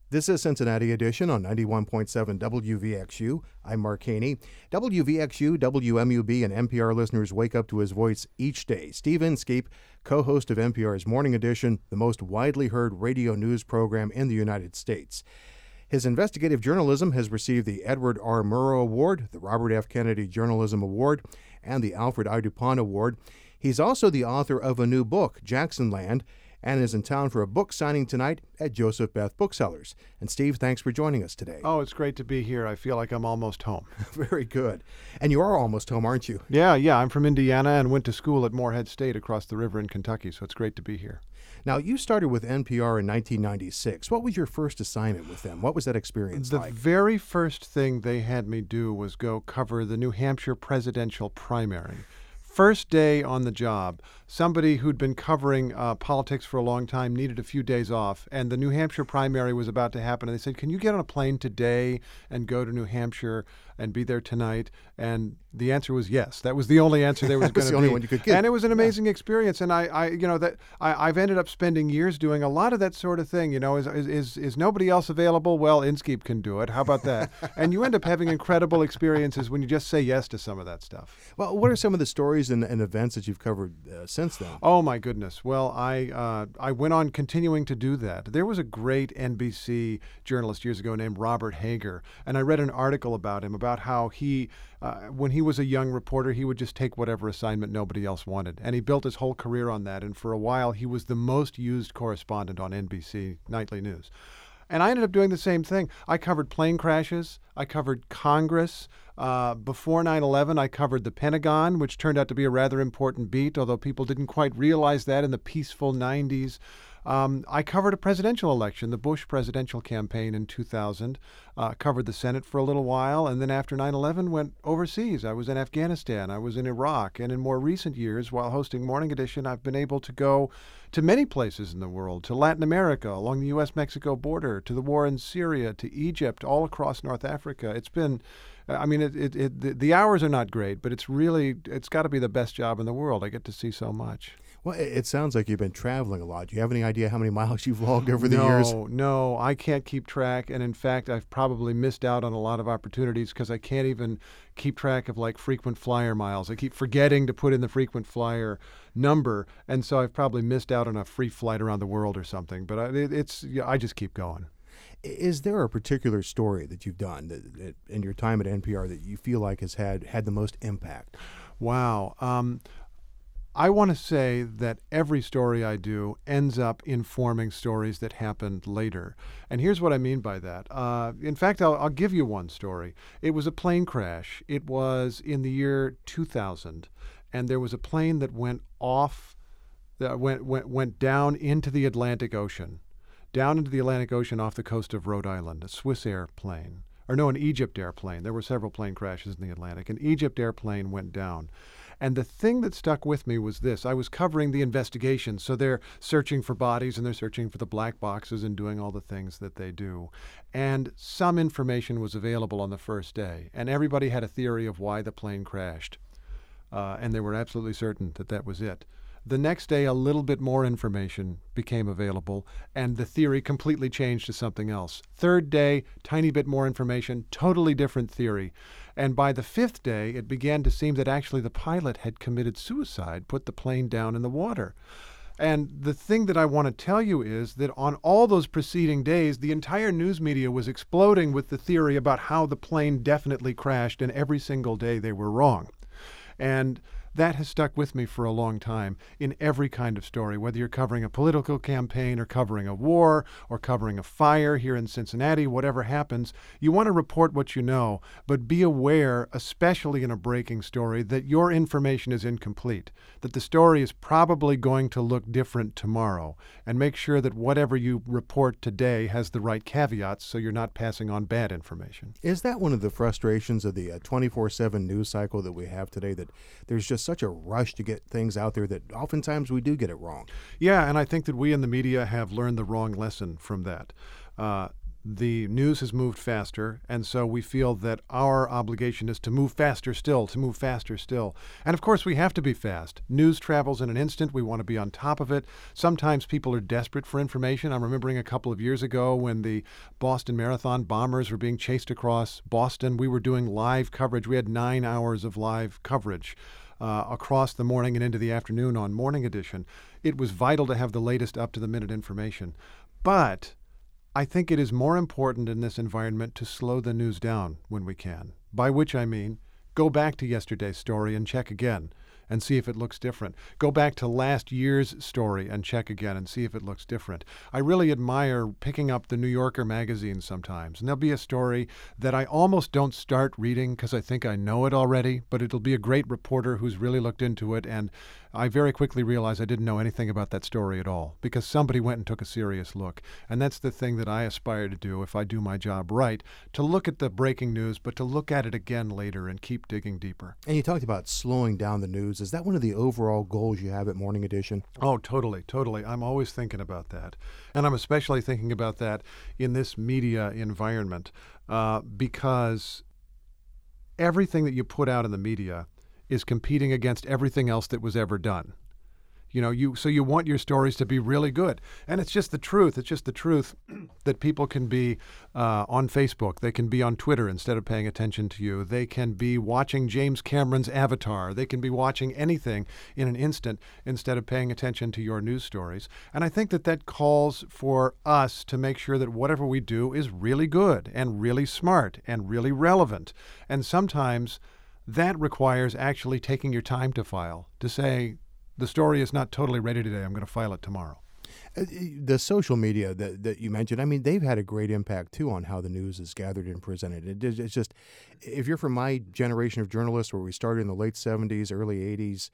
This is Cincinnati Edition on 91.7 WVXU. I'm Mark Haney. WVXU, WMUB, and NPR listeners wake up to his voice each day. Steve Inskeep, co-host of NPR's Morning Edition, the most widely heard radio news program in the United States. His investigative journalism has received the Edward R. Murrow Award, the Robert F. Kennedy Journalism Award, and the Alfred I. DuPont Award. He's also the author of a new book, Jacksonland, and is in town for a book signing tonight at Joseph Beth Booksellers. And Steve, thanks for joining us today. Oh, it's great to be here. I feel like I'm almost home. Very good. And you are almost home, aren't you? Yeah. I'm from Indiana and went to school at Morehead State across the river in Kentucky, so it's great to be here. Now, you started with NPR in 1996. What was your first assignment with them? What was that experience like? The very first thing they had me do was go cover the New Hampshire presidential primary. First day on the job, somebody who'd been covering politics for a long time needed a few days off, and the New Hampshire primary was about to happen, and they said, can you get on a plane today and go to New Hampshire and be there tonight? And the answer was yes. That was the only answer there was going to be. That was the only one you could get. And it was an amazing experience, and I've ended up spending years doing a lot of that sort of thing. You know, is nobody else available? Well, Inskeep can do it. How about that? And you end up having incredible experiences when you just say yes to some of that stuff. Well, what are some of the stories and events that you've covered since then? Oh, my goodness. Well, I went on continuing to do that. There was a great NBC journalist years ago named Robert Hager, and I read an article about him, about how he, when he was a young reporter, he would just take whatever assignment nobody else wanted. And he built his whole career on that. And for a while, he was the most used correspondent on NBC Nightly News. And I ended up doing the same thing. I covered plane crashes. I covered Congress. Before 9/11, I covered the Pentagon, which turned out to be a rather important beat, although people didn't quite realize that in the peaceful 90s. I covered a presidential election, the Bush presidential campaign in 2000, covered the Senate for a little while, and then after 9/11 went overseas. I was in Afghanistan, I was in Iraq, and in more recent years, while hosting Morning Edition, I've been able to go to many places in the world, to Latin America, along the U.S.-Mexico border, to the war in Syria, to Egypt, all across North Africa. It's been, I mean, the hours are not great, but it's got to be the best job in the world. I get to see so much. Well, it sounds like you've been traveling a lot. Do you have any idea how many miles you've logged over the years? No, I can't keep track. And in fact, I've probably missed out on a lot of opportunities because I can't even keep track of like frequent flyer miles. I keep forgetting to put in the frequent flyer number. And so I've probably missed out on a free flight around the world or something. But I just keep going. Is there a particular story that you've done that in your time at NPR that you feel like has had the most impact? Wow. I want to say that every story I do ends up informing stories that happened later. And here's what I mean by that. In fact, I'll give you one story. It was a plane crash. It was in the year 2000, and there was a plane that went down into the Atlantic Ocean, off the coast of Rhode Island, a Swiss airplane. An Egypt airplane. There were several plane crashes in the Atlantic. An Egypt airplane went down. And the thing that stuck with me was this. I was covering the investigation, so they're searching for bodies and they're searching for the black boxes and doing all the things that they do. And some information was available on the first day, and everybody had a theory of why the plane crashed. And they were absolutely certain that that was it. The next day, a little bit more information became available, and the theory completely changed to something else. Third day, tiny bit more information, totally different theory. And by the fifth day, it began to seem that actually the pilot had committed suicide, put the plane down in the water. And the thing that I want to tell you is that on all those preceding days, the entire news media was exploding with the theory about how the plane definitely crashed, and every single day they were wrong. And that has stuck with me for a long time in every kind of story, whether you're covering a political campaign or covering a war or covering a fire here in Cincinnati, whatever happens. You want to report what you know, but be aware, especially in a breaking story, that your information is incomplete, that the story is probably going to look different tomorrow, and make sure that whatever you report today has the right caveats so you're not passing on bad information. Is that one of the frustrations of the 24/7 news cycle that we have today, that there's just such a rush to get things out there that oftentimes we do get it wrong? Yeah, and I think that we in the media have learned the wrong lesson from that. The news has moved faster, and so we feel that our obligation is to move faster still, to move faster still. And of course, we have to be fast. News travels in an instant. We want to be on top of it. Sometimes people are desperate for information. I'm remembering a couple of years ago when the Boston Marathon bombers were being chased across Boston. We were doing live coverage. We had 9 hours of live coverage across the morning and into the afternoon on Morning Edition. It was vital to have the latest up-to-the-minute information. But I think it is more important in this environment to slow the news down when we can, by which I mean go back to yesterday's story and check again and see if it looks different. Go back to last year's story and check again and see if it looks different. I really admire picking up the New Yorker magazine sometimes, and there'll be a story that I almost don't start reading because I think I know it already, but it'll be a great reporter who's really looked into it, and I very quickly realize I didn't know anything about that story at all because somebody went and took a serious look. And that's the thing that I aspire to do if I do my job right, to look at the breaking news, but to look at it again later and keep digging deeper. And you talked about slowing down the news. Is that one of the overall goals you have at Morning Edition? Oh, totally, totally. I'm always thinking about that. And I'm especially thinking about that in this media environment because everything that you put out in the media is competing against everything else that was ever done. So you want your stories to be really good. And it's just the truth. It's just the truth that people can be on Facebook. They can be on Twitter instead of paying attention to you. They can be watching James Cameron's Avatar. They can be watching anything in an instant instead of paying attention to your news stories. And I think that calls for us to make sure that whatever we do is really good and really smart and really relevant. And sometimes that requires actually taking your time to file, to say, the story is not totally ready today. I'm going to file it tomorrow. The social media that you mentioned, I mean, they've had a great impact, too, on how the news is gathered and presented. It's just, if you're from my generation of journalists where we started in the late 70s, early 80s,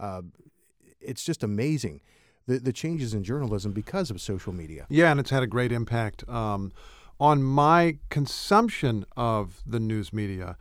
it's just amazing, the changes in journalism because of social media. Yeah, and it's had a great impact on my consumption of the news media.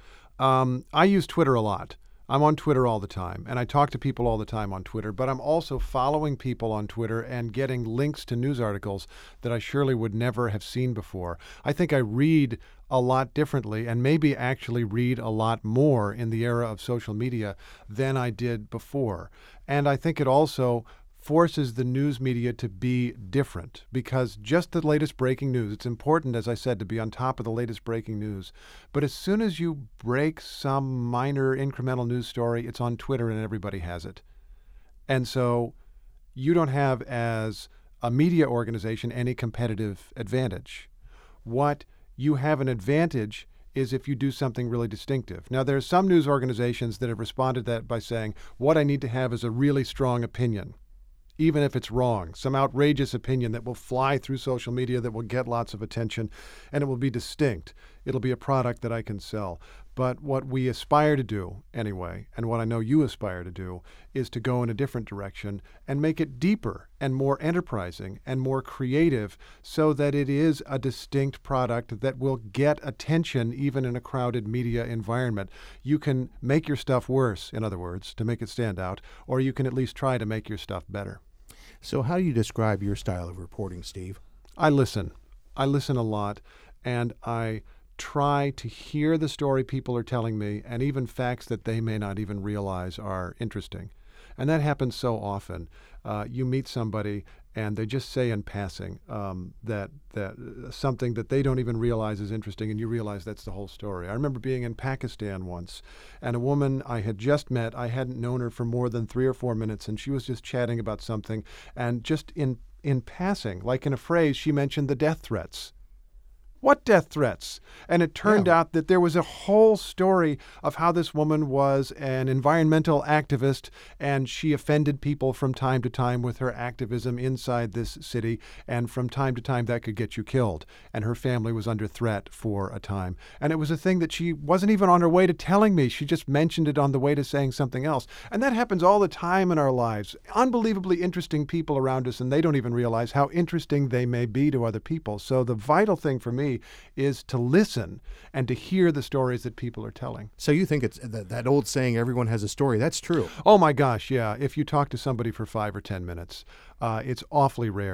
I use Twitter a lot. I'm on Twitter all the time, and I talk to people all the time on Twitter, but I'm also following people on Twitter and getting links to news articles that I surely would never have seen before. I think I read a lot differently and maybe actually read a lot more in the era of social media than I did before. And I think it also forces the news media to be different because just the latest breaking news, it's important, as I said, to be on top of the latest breaking news. But as soon as you break some minor incremental news story, it's on Twitter and everybody has it. And so you don't have, as a media organization, any competitive advantage. What you have an advantage is if you do something really distinctive. Now, there are some news organizations that have responded to that by saying, what I need to have is a really strong opinion, even if it's wrong, some outrageous opinion that will fly through social media that will get lots of attention, and it will be distinct. It'll be a product that I can sell. But what we aspire to do, anyway, and what I know you aspire to do, is to go in a different direction and make it deeper and more enterprising and more creative so that it is a distinct product that will get attention even in a crowded media environment. You can make your stuff worse, in other words, to make it stand out, or you can at least try to make your stuff better. So how do you describe your style of reporting, Steve? I listen. I listen a lot, and I try to hear the story people are telling me and even facts that they may not even realize are interesting. And that happens so often. You meet somebody and they just say in passing that something that they don't even realize is interesting, and you realize that's the whole story. I remember being in Pakistan once, and a woman I had just met, I hadn't known her for more than 3 or 4 minutes, and she was just chatting about something, and just in passing, like in a phrase, she mentioned the death threats. What death threats? And it turned out that there was a whole story of how this woman was an environmental activist, and she offended people from time to time with her activism inside this city, and from time to time that could get you killed. And her family was under threat for a time. And it was a thing that she wasn't even on her way to telling me. She just mentioned it on the way to saying something else. And that happens all the time in our lives. Unbelievably interesting people around us, and they don't even realize how interesting they may be to other people. So the vital thing for me is to listen and to hear the stories that people are telling. So you think it's that old saying, everyone has a story. That's true. Oh my gosh, yeah. If you talk to somebody for 5 or 10 minutes, it's awfully rare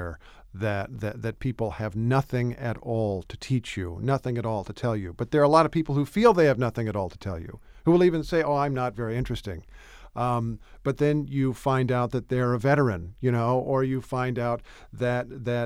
that people have nothing at all to teach you, nothing at all to tell you. But there are a lot of people who feel they have nothing at all to tell you, who will even say, "Oh, I'm not very interesting." But then you find out that they're a veteran, or you find out that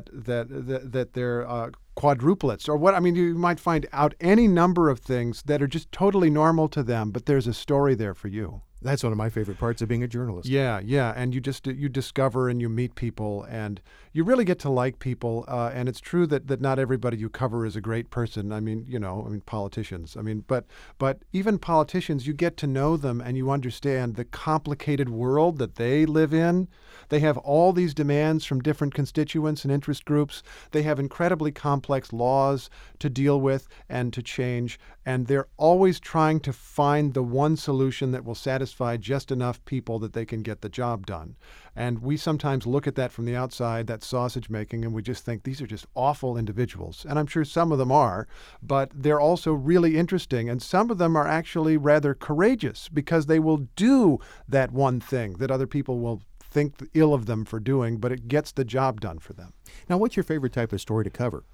they're quadruplets, or what. I mean, you might find out any number of things that are just totally normal to them, but there's a story there for you. That's one of my favorite parts of being a journalist. Yeah, and you discover and you meet people, and you really get to like people. And it's true that not everybody you cover is a great person. I mean, politicians. I mean, but even politicians, you get to know them and you understand the complicated world that they live in. They have all these demands from different constituents and interest groups. They have incredibly complex laws to deal with and to change, and they're always trying to find the one solution that will satisfy just enough people that they can get the job done. And we sometimes look at that from the outside, that sausage making, and we just think these are just awful individuals. And I'm sure some of them are, but they're also really interesting. And some of them are actually rather courageous because they will do that one thing that other people will think ill of them for doing, but it gets the job done for them. Now, what's your favorite type of story to cover?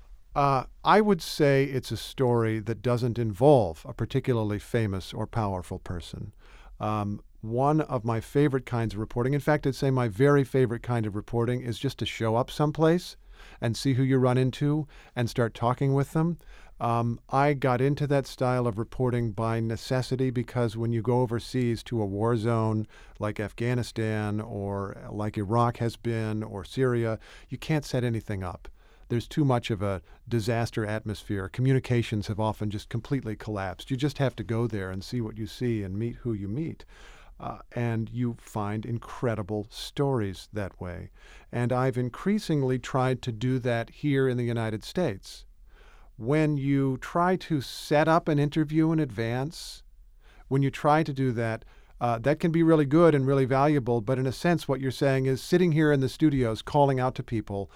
I would say it's a story that doesn't involve a particularly famous or powerful person. One of my favorite kinds of reporting, in fact, I'd say my very favorite kind of reporting, is just to show up someplace and see who you run into and start talking with them. I got into that style of reporting by necessity because when you go overseas to a war zone like Afghanistan or like Iraq has been or Syria, you can't set anything up. There's too much of a disaster atmosphere. Communications have often just completely collapsed. You just have to go there and see what you see and meet who you meet. And you find incredible stories that way. And I've increasingly tried to do that here in the United States. When you try to set up an interview in advance, when you try to do that, that can be really good and really valuable. But in a sense, what you're saying is sitting here in the studios calling out to people,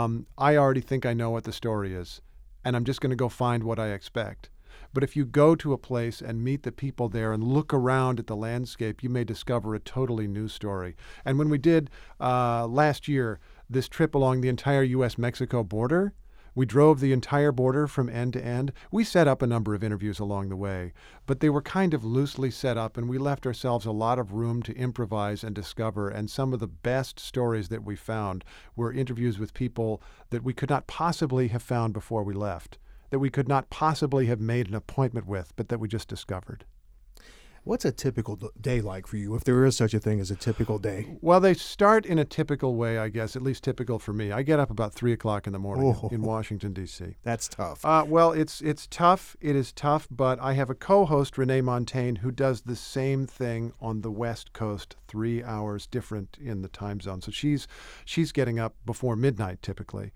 I already think I know what the story is, and I'm just going to go find what I expect. But if you go to a place and meet the people there and look around at the landscape, you may discover a totally new story. And when we did last year this trip along the entire U.S.-Mexico border, we drove the entire border from end to end. We set up a number of interviews along the way, but they were kind of loosely set up, and we left ourselves a lot of room to improvise and discover. And some of the best stories that we found were interviews with people that we could not possibly have found before we left, that we could not possibly have made an appointment with, but that we just discovered. What's a typical day like for you, if there is such a thing as a typical day? Well, they start in a typical way, I guess, at least typical for me. I get up about 3 o'clock in the morning in Washington, D.C. That's tough. Well, it's tough. It is tough, but I have a co-host, Renee Montagne, who does the same thing on the West Coast, 3 hours different in the time zone. So she's getting up before midnight typically.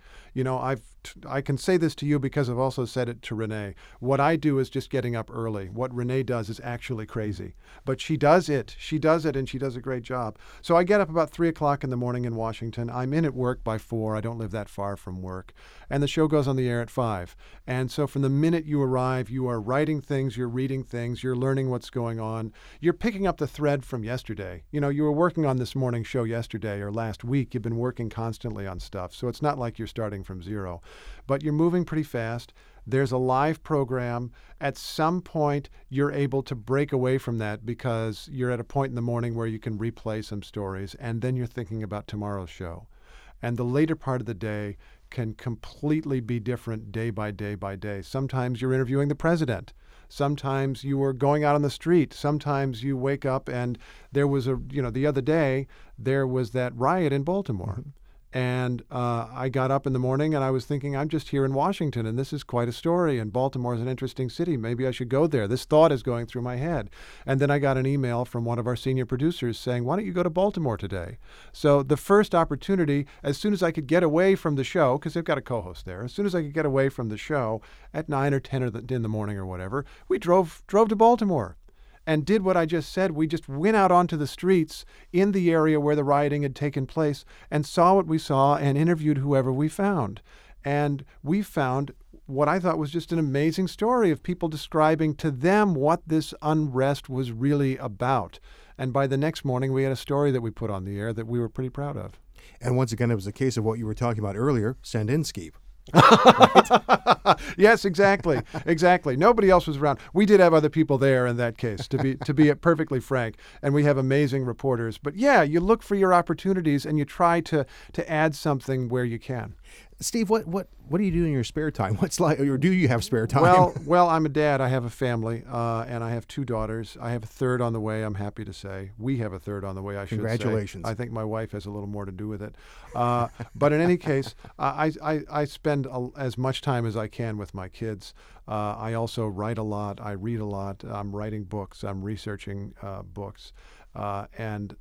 I can say this to you because I've also said it to Renee. What I do is just getting up early. What Renee does is actually crazy. But she does it. She does it, and she does a great job. So I get up about 3 o'clock in the morning in Washington. I'm in at work by 4. I don't live that far from work. And the show goes on the air at 5. And so from the minute you arrive, you are writing things, you're reading things, you're learning what's going on. You're picking up the thread from yesterday. You were working on this morning show yesterday or last week. You've been working constantly on stuff. So it's not like you're starting from zero. But you're moving pretty fast. There's a live program. At some point, you're able to break away from that because you're at a point in the morning where you can replay some stories, and then you're thinking about tomorrow's show. And the later part of the day can completely be different day by day by day. Sometimes you're interviewing the president. Sometimes you are going out on the street. Sometimes you wake up and there was the other day, there was that riot in Baltimore. Mm-hmm. And I got up in the morning and I was thinking, I'm just here in Washington and this is quite a story and Baltimore is an interesting city. Maybe I should go there. This thought is going through my head. And then I got an email from one of our senior producers saying, why don't you go to Baltimore today? So the first opportunity, as soon as I could get away from the show, because they've got a co-host there, as soon as I could get away from the show at 9 or 10 in the morning or whatever, we drove to Baltimore. And did what I just said. We just went out onto the streets in the area where the rioting had taken place and saw what we saw and interviewed whoever we found. And we found what I thought was just an amazing story of people describing to them what this unrest was really about. And by the next morning, we had a story that we put on the air that we were pretty proud of. And once again, it was a case of what you were talking about earlier, send in Skeep. Yes, exactly. Exactly. Nobody else was around. We did have other people there in that case, to be perfectly frank, and we have amazing reporters. But yeah, you look for your opportunities and you try to add something where you can. Steve, what do you do in your spare time? What's like, or do you have spare time? Well, I'm a dad. I have a family, and I have 2 daughters. I have a third on the way, I'm happy to say. We have a third on the way, I should say. Congratulations. I think my wife has a little more to do with it. But in any case, I spend as much time as I can with my kids. I also write a lot. I read a lot. I'm writing books. I'm researching books. And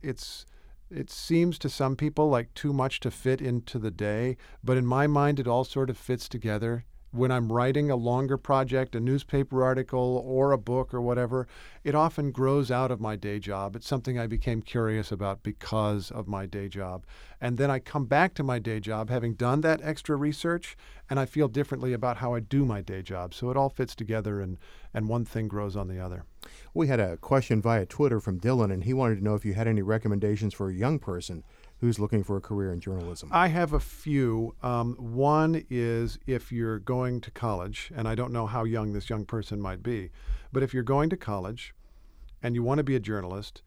it seems to some people like too much to fit into the day, but in my mind, it all sort of fits together. When I'm writing a longer project, a newspaper article or a book or whatever, it often grows out of my day job. It's something I became curious about because of my day job. And then I come back to my day job having done that extra research, and I feel differently about how I do my day job. So it all fits together, and one thing grows on the other. We had a question via Twitter from Dylan, and he wanted to know if you had any recommendations for a young person who's looking for a career in journalism. I have a few. One is if you're going to college, and I don't know how young this young person might be, but if you're going to college and you want to be a journalist,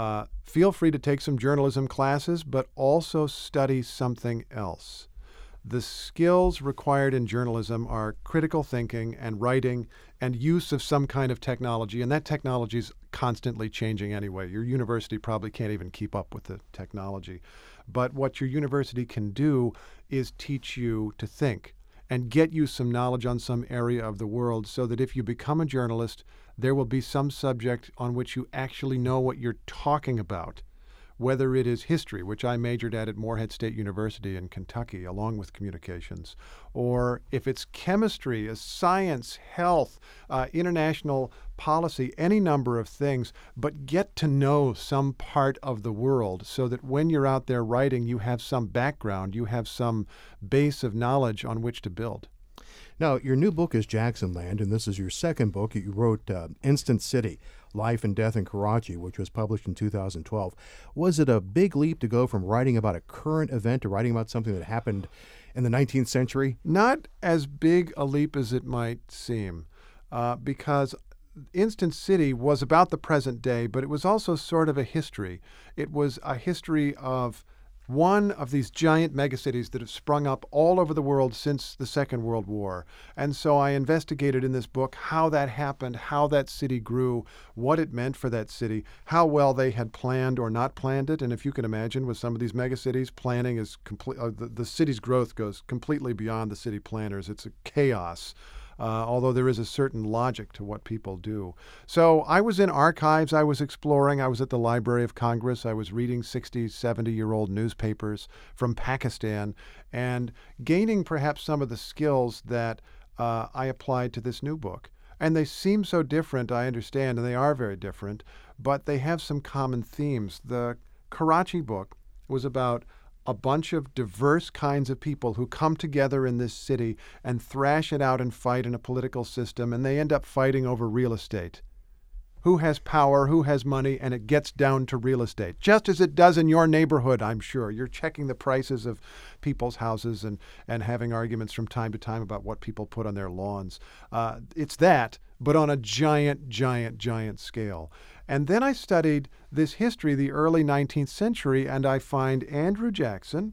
feel free to take some journalism classes, but also study something else. The skills required in journalism are critical thinking and writing and use of some kind of technology, and that technology is constantly changing anyway. Your university probably can't even keep up with the technology. But what your university can do is teach you to think and get you some knowledge on some area of the world so that if you become a journalist, there will be some subject on which you actually know what you're talking about. Whether it is history, which I majored at Morehead State University in Kentucky, along with communications, or if it's chemistry, science, health, international policy, any number of things, but get to know some part of the world so that when you're out there writing, you have some background, you have some base of knowledge on which to build. Now, your new book is Jacksonland, and this is your second book. You wrote Instant City, Life and Death in Karachi, which was published in 2012. Was it a big leap to go from writing about a current event to writing about something that happened in the 19th century? Not as big a leap as it might seem, because Instant City was about the present day, but it was also sort of a history. It was a history of one of these giant megacities that have sprung up all over the world since the Second World War. And so I investigated in this book how that happened, how that city grew, what it meant for that city, how well they had planned or not planned it. And if you can imagine, with some of these megacities, planning is complete. The city's growth goes completely beyond the city planners. It's a chaos. Although there is a certain logic to what people do. So I was in archives, I was exploring, I was at the Library of Congress, I was reading 60, 70-year-old newspapers from Pakistan, and gaining perhaps some of the skills that I applied to this new book. And they seem so different, I understand, and they are very different, but they have some common themes. The Karachi book was about a bunch of diverse kinds of people who come together in this city and thrash it out and fight in a political system, and they end up fighting over real estate. Who has power, who has money, and it gets down to real estate. Just as it does in your neighborhood, I'm sure. You're checking the prices of people's houses and having arguments from time to time about what people put on their lawns. It's that, but on a giant, giant, giant scale. And then I studied this history, the early 19th century, and I find Andrew Jackson,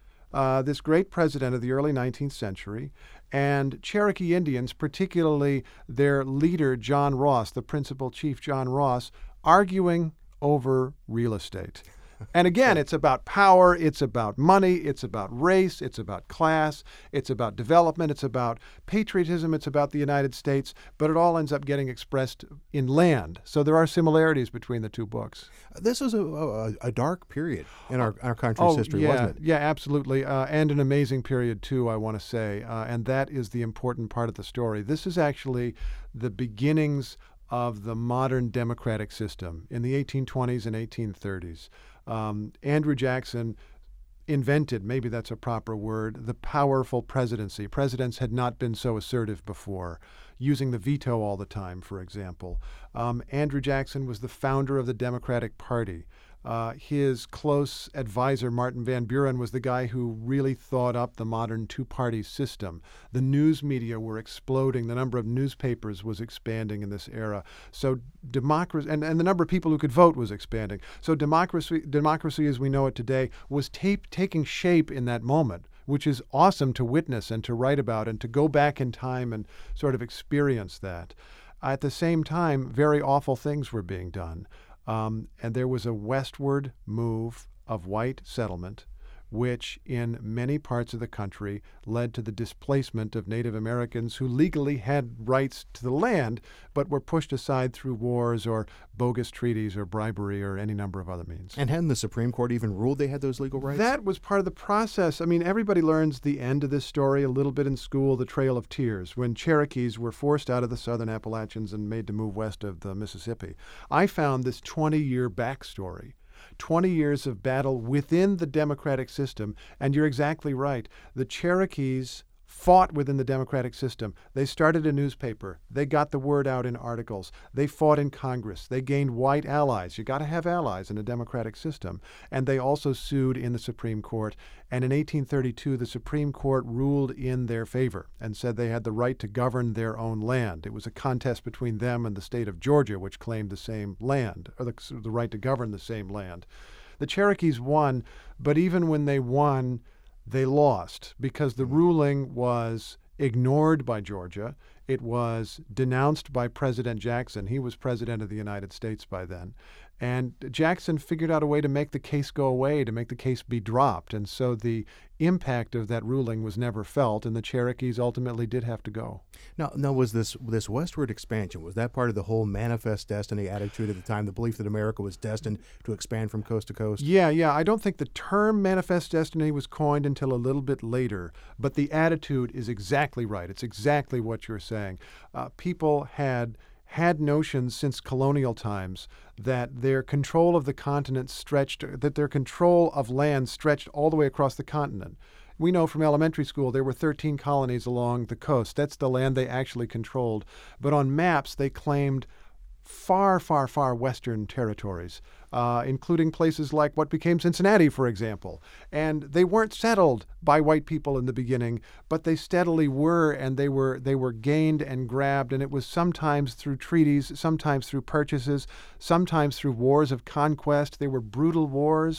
this great president of the early 19th century, and Cherokee Indians, particularly their leader, John Ross, the principal chief, John Ross, arguing over real estate. And again, it's about power, it's about money, it's about race, it's about class, it's about development, it's about patriotism, it's about the United States, but it all ends up getting expressed in land. So there are similarities between the two books. This was a dark period in our country's history, wasn't it? Yeah, absolutely. And an amazing period, too, I want to say. And that is the important part of the story. This is actually the beginnings of the modern democratic system in the 1820s and 1830s. Andrew Jackson invented, maybe that's a proper word, the powerful presidency. Presidents had not been so assertive before, using the veto all the time, for example. Andrew Jackson was the founder of the Democratic Party. His close advisor, Martin Van Buren, was the guy who really thought up the modern two-party system. The news media were exploding. The number of newspapers was expanding in this era. So democracy, and the number of people who could vote was expanding. So democracy as we know it today was taking shape in that moment, which is awesome to witness and to write about and to go back in time and sort of experience that. At the same time, very awful things were being done. And there was a westward move of white settlement, which in many parts of the country led to the displacement of Native Americans who legally had rights to the land, but were pushed aside through wars or bogus treaties or bribery or any number of other means. And hadn't the Supreme Court even ruled they had those legal rights? That was part of the process. I mean, everybody learns the end of this story a little bit in school, the Trail of Tears, when Cherokees were forced out of the southern Appalachians and made to move west of the Mississippi. I found this 20-year backstory. 20 years of battle within the democratic system, and you're exactly right. The Cherokees fought within the democratic system. They started a newspaper. They got the word out in articles. They fought in Congress. They gained white allies. You got to have allies in a democratic system. And they also sued in the Supreme Court. And in 1832, the Supreme Court ruled in their favor and said they had the right to govern their own land. It was a contest between them and the state of Georgia, which claimed the same land, or the right to govern the same land. The Cherokees won, but even when they won, they lost because the ruling was ignored by Georgia. It was denounced by President Jackson. He was president of the United States by then. And Jackson figured out a way to make the case go away, to make the case be dropped. And so the impact of that ruling was never felt, and the Cherokees ultimately did have to go. Now, was this westward expansion, was that part of the whole manifest destiny attitude at the time, the belief that America was destined to expand from coast to coast? Yeah. I don't think the term manifest destiny was coined until a little bit later, but the attitude is exactly right. It's exactly what you're saying. People had notions since colonial times that their control of the continent that their control of land stretched all the way across the continent. We know from elementary school there were 13 colonies along the coast. That's the land they actually controlled. But on maps, they claimed far, far, far western territories, including places like what became Cincinnati, for example. And they weren't settled by white people in the beginning, but they steadily were, and they were gained and grabbed, and it was sometimes through treaties, sometimes through purchases, sometimes through wars of conquest. They were brutal wars,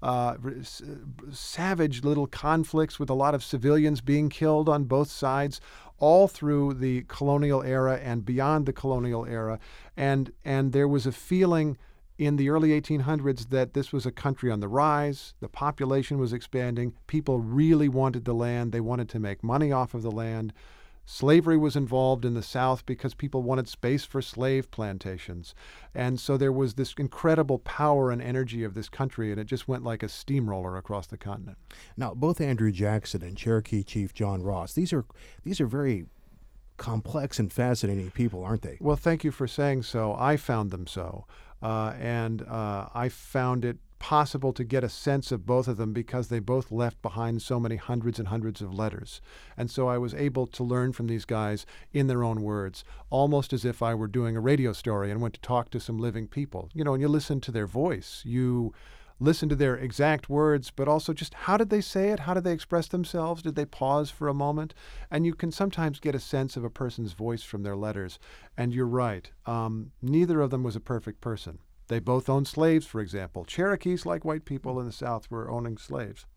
savage little conflicts with a lot of civilians being killed on both sides, all through the colonial era and beyond the colonial era. And there was a feeling in the early 1800s that this was a country on the rise. The population was expanding. People really wanted the land. They wanted to make money off of the land. Slavery was involved in the South because people wanted space for slave plantations. And so there was this incredible power and energy of this country, and it just went like a steamroller across the continent. Now, both Andrew Jackson and Cherokee Chief John Ross, these are very complex and fascinating people, aren't they? Well, thank you for saying so. I found them so. And I found it possible to get a sense of both of them because they both left behind so many hundreds and hundreds of letters. And so I was able to learn from these guys in their own words, almost as if I were doing a radio story and went to talk to some living people. You know, and you listen to their voice. You listen to their exact words, but also just how did they say it? How did they express themselves? Did they pause for a moment? And you can sometimes get a sense of a person's voice from their letters. And you're right. Neither of them was a perfect person. They both owned slaves, for example. Cherokees, like white people in the South, were owning slaves.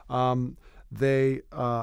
They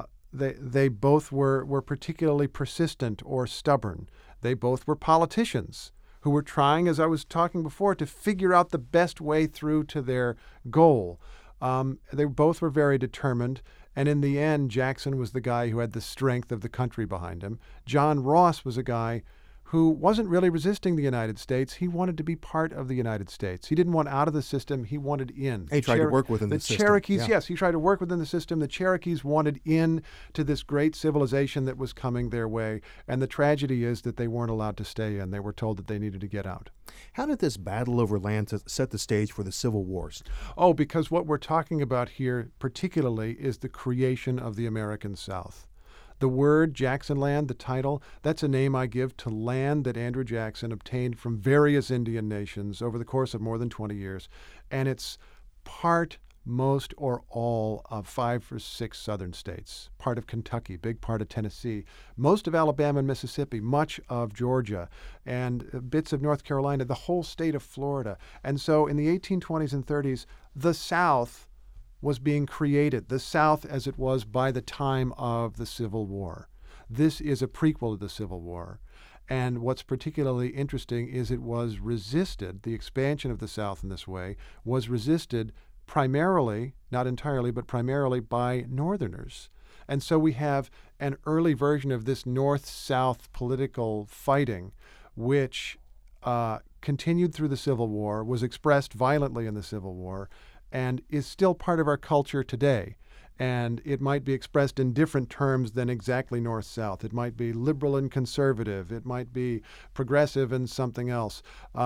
both were particularly persistent or stubborn. They both were politicians who were trying, as I was talking before, to figure out the best way through to their goal. They both were very determined, and in the end, Jackson was the guy who had the strength of the country behind him. John Ross was a guy who wasn't really resisting the United States. He wanted to be part of the United States. He didn't want out of the system. He wanted in. He tried to work within the system. The Cherokees, yes, he tried to work within the system. The Cherokees wanted in to this great civilization that was coming their way. And the tragedy is that they weren't allowed to stay in. They were told that they needed to get out. How did this battle over land set the stage for the Civil Wars? Oh, because what we're talking about here particularly is the creation of the American South. The word Jackson Land, the title, that's a name I give to land that Andrew Jackson obtained from various Indian nations over the course of more than 20 years. And it's part, most, or all of 5 or 6 southern states, part of Kentucky, big part of Tennessee, most of Alabama and Mississippi, much of Georgia, and bits of North Carolina, the whole state of Florida. And so in the 1820s and 30s, the South was being created, the South as it was by the time of the Civil War. This is a prequel to the Civil War. And what's particularly interesting is it was resisted, the expansion of the South in this way was resisted primarily, not entirely, but primarily by Northerners. And so we have an early version of this North-South political fighting, which continued through the Civil War, was expressed violently in the Civil War, and is still part of our culture today. And it might be expressed in different terms than exactly North-South. It might be liberal and conservative. It might be progressive and something else.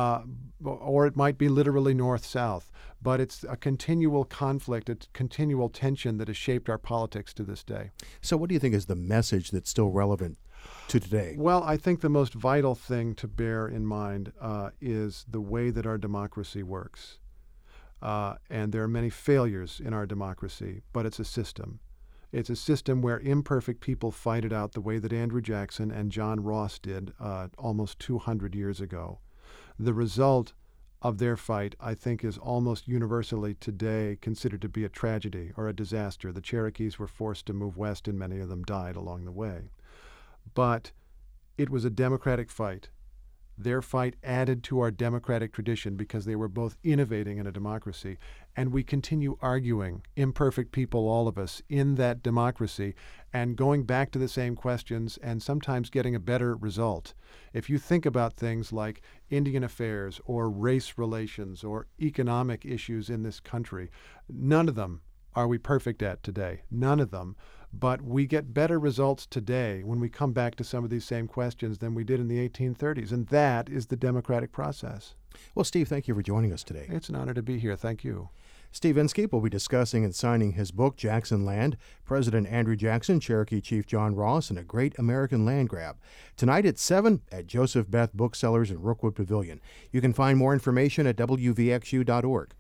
Or it might be literally North-South. But it's a continual conflict, a continual tension that has shaped our politics to this day. So what do you think is the message that's still relevant to today? Well, I think the most vital thing to bear in mind is the way that our democracy works. And there are many failures in our democracy, but it's a system. It's a system where imperfect people fight it out the way that Andrew Jackson and John Ross did almost 200 years ago. The result of their fight, I think, is almost universally today considered to be a tragedy or a disaster. The Cherokees were forced to move west, and many of them died along the way. But it was a democratic fight. Their fight added to our democratic tradition because they were both innovating in a democracy. And we continue arguing, imperfect people, all of us, in that democracy, and going back to the same questions and sometimes getting a better result. If you think about things like Indian affairs or race relations or economic issues in this country, none of them are we perfect at today. None of them. But we get better results today when we come back to some of these same questions than we did in the 1830s. And that is the democratic process. Well, Steve, thank you for joining us today. It's an honor to be here. Thank you. Steve Inskeep will be discussing and signing his book, Jackson Land, President Andrew Jackson, Cherokee Chief John Ross, and a Great American Land Grab. Tonight at 7 at Joseph Beth Booksellers in Rookwood Pavilion. You can find more information at wvxu.org.